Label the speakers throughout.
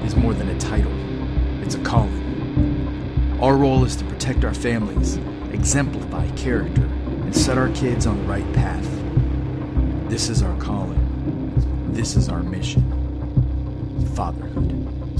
Speaker 1: is more than a title. It's a calling. Our role is to protect our families, exemplify character, and set our kids on the right path. This is our calling. This is our mission. Fatherhood.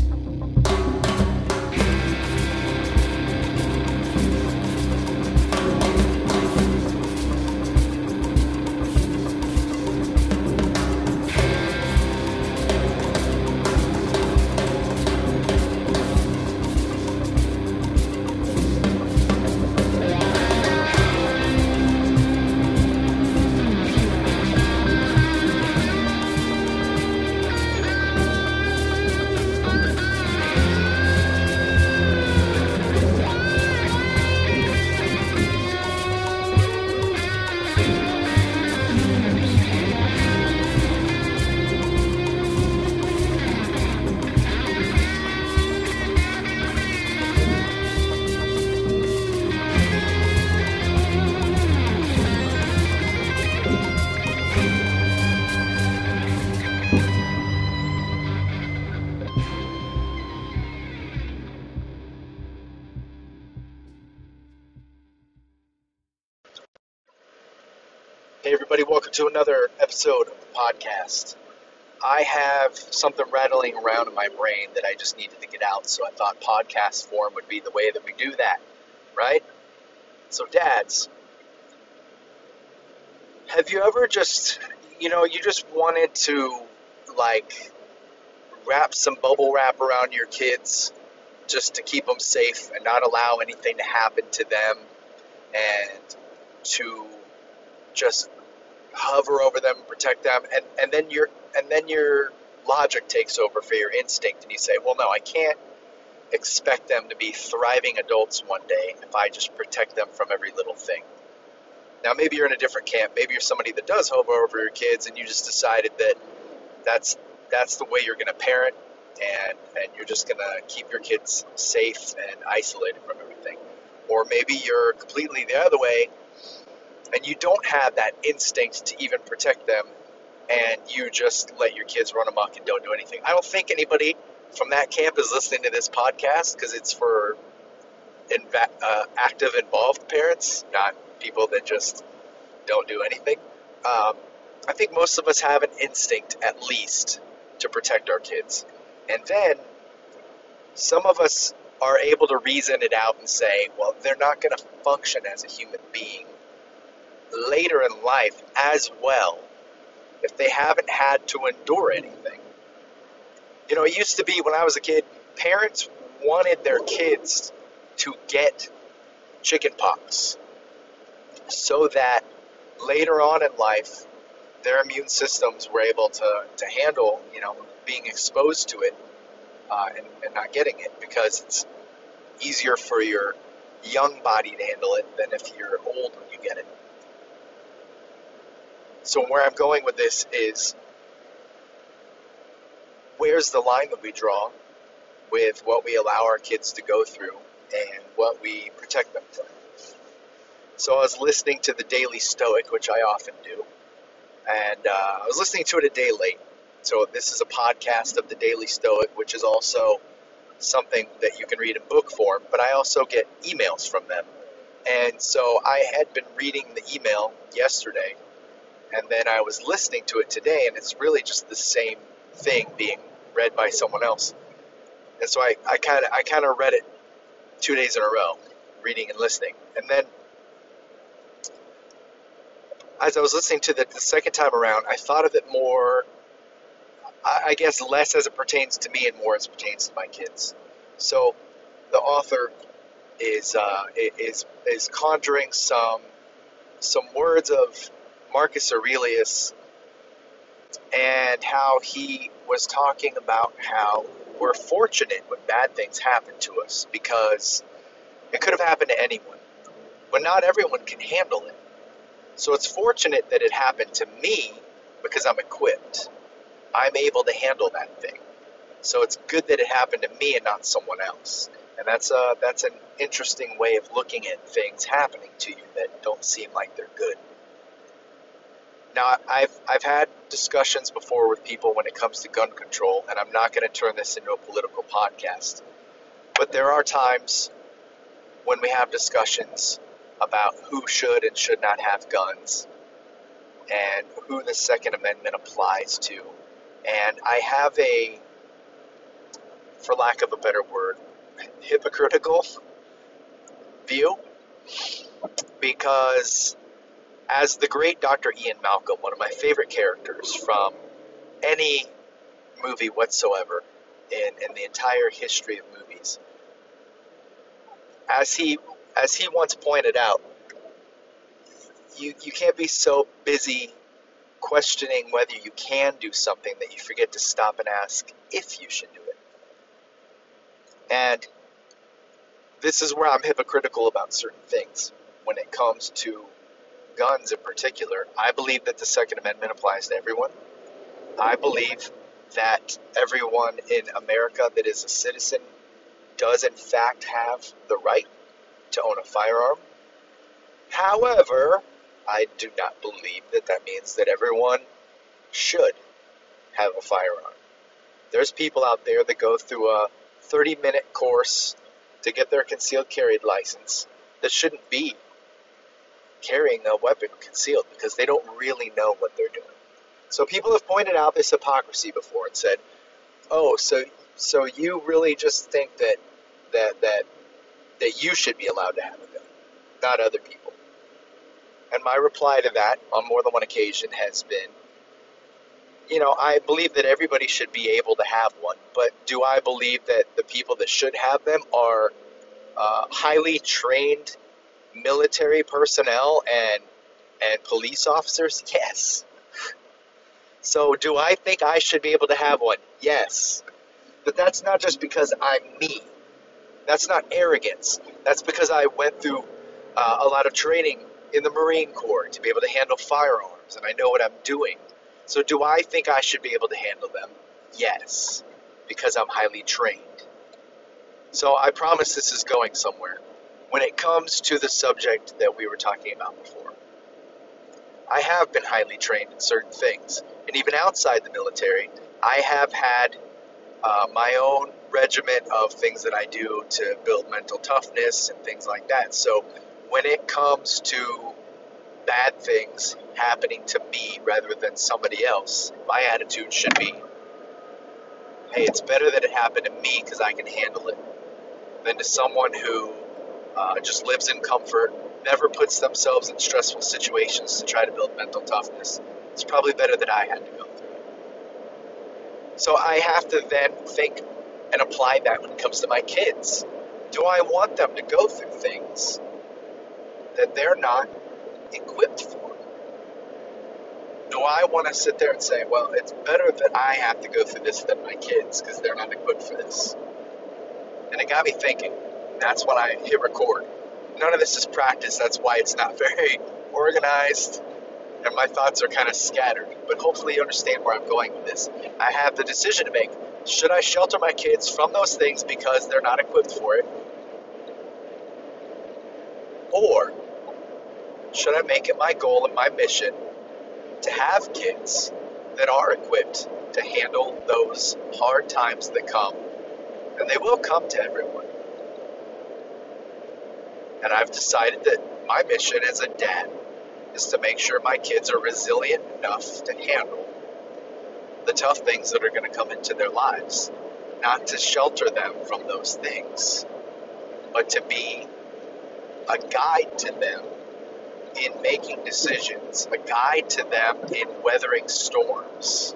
Speaker 2: Hey everybody, welcome to another episode of the podcast. I have something rattling around in my brain that I just needed to get out, so I thought podcast form would be the way that we do that, right? So dads, have you ever just, you just wanted to wrap some bubble wrap around your kids just to keep them safe and not allow anything to happen to them and to just hover over them and protect them, and then your logic takes over for your instinct, and you say, well, no, I can't expect them to be thriving adults one day if I just protect them from every little thing. Now, maybe you're in a different camp. Maybe you're somebody that does hover over your kids, and you just decided that that's the way you're going to parent, and you're just going to keep your kids safe and isolated from everything. Or maybe you're completely the other way, and you don't have that instinct to even protect them, and you just let your kids run amok and don't do anything. I don't think anybody from that camp is listening to this podcast because it's for active, involved parents, not people that just don't do anything. I think most of us have an instinct, at least, to protect our kids. And then some of us are able to reason it out and say, well, they're not going to function as a human being later in life as well if they haven't had to endure anything. It used to be when I was a kid, parents wanted their kids to get chicken pox so that later on in life their immune systems were able to handle being exposed to it and not getting it, because it's easier for your young body to handle it than if you're old when you get it. So where I'm going with this is, where's the line that we draw with what we allow our kids to go through and what we protect them from? So I was listening to the Daily Stoic, which I often do, and I was listening to it a day late. So this is a podcast of the Daily Stoic, which is also something that you can read in book form, but I also get emails from them. And so I had been reading the email yesterday, and then I was listening to it today, and it's really just the same thing being read by someone else. And so I kind of read it 2 days in a row, reading and listening. And then as I was listening to the second time around, I thought of it more, I guess, less as it pertains to me and more as it pertains to my kids. So the author is conjuring some words of Marcus Aurelius, and how he was talking about how we're fortunate when bad things happen to us, because it could have happened to anyone, but not everyone can handle it. So it's fortunate that it happened to me because I'm equipped. I'm able to handle that thing. So it's good that it happened to me and not someone else. And that's an interesting way of looking at things happening to you that don't seem like they're good. Now, I've had discussions before with people when it comes to gun control, and I'm not going to turn this into a political podcast. But there are times when we have discussions about who should and should not have guns and who the Second Amendment applies to. And I have a, for lack of a better word, hypocritical view, because as the great Dr. Ian Malcolm, one of my favorite characters from any movie whatsoever in the entire history of movies, as he once pointed out, you can't be so busy questioning whether you can do something that you forget to stop and ask if you should do it. And this is where I'm hypocritical about certain things. When it comes to guns in particular, I believe that the Second Amendment applies to everyone. I believe that everyone in America that is a citizen does in fact have the right to own a firearm. However, I do not believe that that means that everyone should have a firearm. There's people out there that go through a 30-minute course to get their concealed carry license that shouldn't be carrying a weapon concealed because they don't really know what they're doing. So people have pointed out this hypocrisy before and said, "Oh, so you really just think that you should be allowed to have a gun, not other people?" And my reply to that on more than one occasion has been, I believe that everybody should be able to have one, but do I believe that the people that should have them are highly trained military personnel and police officers? Yes. So do I think I should be able to have one? Yes. But that's not just because I'm me. That's not arrogance. That's because I went through a lot of training in the Marine Corps to be able to handle firearms, and I know what I'm doing. So do I think I should be able to handle them? Yes, because I'm highly trained. So I promise this is going somewhere. When it comes to the subject that we were talking about before, I have been highly trained in certain things. And even outside the military, I have had my own regiment of things that I do to build mental toughness and things like that. So when it comes to bad things happening to me rather than somebody else, my attitude should be, hey, it's better that it happened to me because I can handle it than to someone who just lives in comfort, never puts themselves in stressful situations to try to build mental toughness. It's probably better that I had to go through it. So I have to then think and apply that when it comes to my kids. Do I want them to go through things that they're not equipped for? Do I want to sit there and say, well, it's better that I have to go through this than my kids because they're not equipped for this? And it got me thinking. That's when I hit record. None of this is practice. That's why it's not very organized and my thoughts are kind of scattered. But hopefully you understand where I'm going with this. I have the decision to make. Should I shelter my kids from those things because they're not equipped for it? Or should I make it my goal and my mission to have kids that are equipped to handle those hard times that come? And they will come to everyone. And I've decided that my mission as a dad is to make sure my kids are resilient enough to handle the tough things that are going to come into their lives. Not to shelter them from those things, but to be a guide to them in making decisions, a guide to them in weathering storms.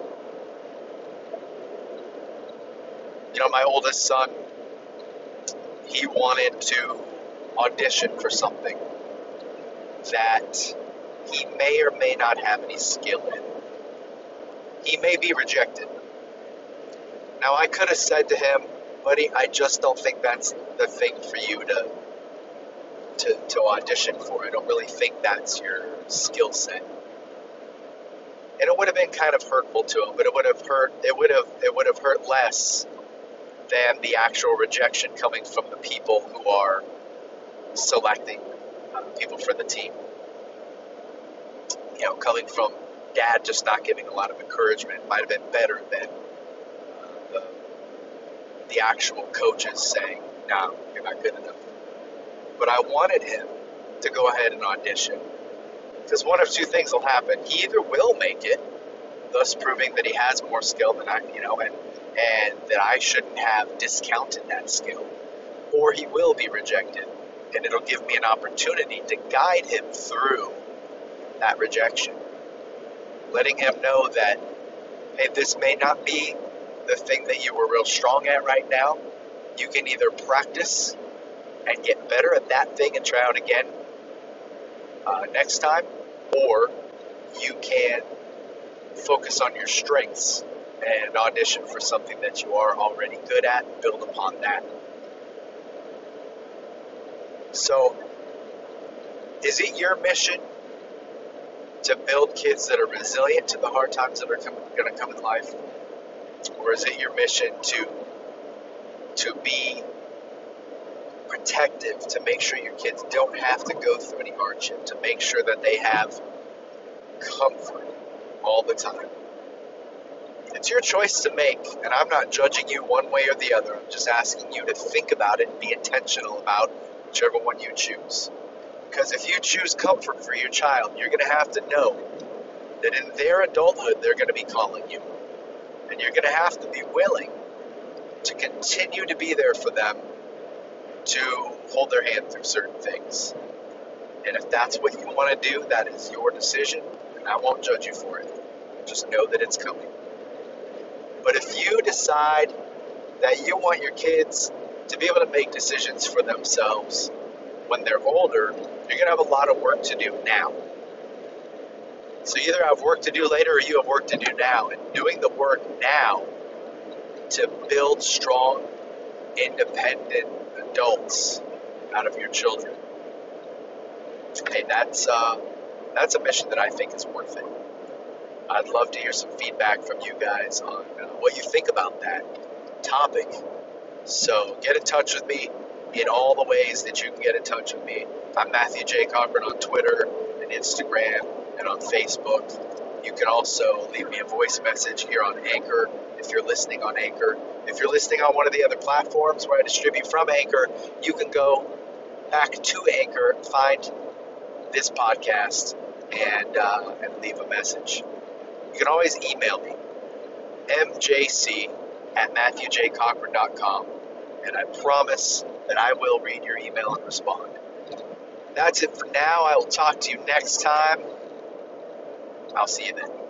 Speaker 2: My oldest son, he wanted to audition for something that he may or may not have any skill in. He may be rejected. Now, I could have said to him, buddy, I just don't think that's the thing for you to audition for. I don't really think that's your skill set. And it would have been kind of hurtful to him, but it would have hurt less than the actual rejection coming from the people who are selecting people for the team. Coming from dad just not giving a lot of encouragement might have been better than the actual coaches saying, no, you're not good enough. But I wanted him to go ahead and audition, because one of two things will happen. He either will make it, thus proving that he has more skill than I, and that I shouldn't have discounted that skill, or he will be rejected, and it'll give me an opportunity to guide him through that rejection, letting him know that, hey, this may not be the thing that you were real strong at right now. You can either practice and get better at that thing and try out again next time, or you can focus on your strengths and audition for something that you are already good at and build upon that. So, is it your mission to build kids that are resilient to the hard times that are going to come in life? Or is it your mission to be protective, to make sure your kids don't have to go through any hardship, to make sure that they have comfort all the time? It's your choice to make, and I'm not judging you one way or the other. I'm just asking you to think about it and be intentional about whichever one you choose. Because if you choose comfort for your child, you're going to have to know that in their adulthood, they're going to be calling you. And you're going to have to be willing to continue to be there for them, to hold their hand through certain things. And if that's what you want to do, that is your decision, and I won't judge you for it. Just know that it's coming. But if you decide that you want your kids to be able to make decisions for themselves when they're older, you're going to have a lot of work to do now. So you either have work to do later or you have work to do now. And doing the work now to build strong, independent adults out of your children, hey, that's a mission that I think is worth it. I'd love to hear some feedback from you guys on what you think about that topic. So get in touch with me in all the ways that you can get in touch with me. I'm Matthew J. Cochran on Twitter and Instagram and on Facebook. You can also leave me a voice message here on Anchor if you're listening on Anchor. If you're listening on one of the other platforms where I distribute from Anchor, you can go back to Anchor, find this podcast, and leave a message. You can always email me, mjc@matthewjcochran.com, and I promise that I will read your email and respond. That's it for now. I will talk to you next time. I'll see you then.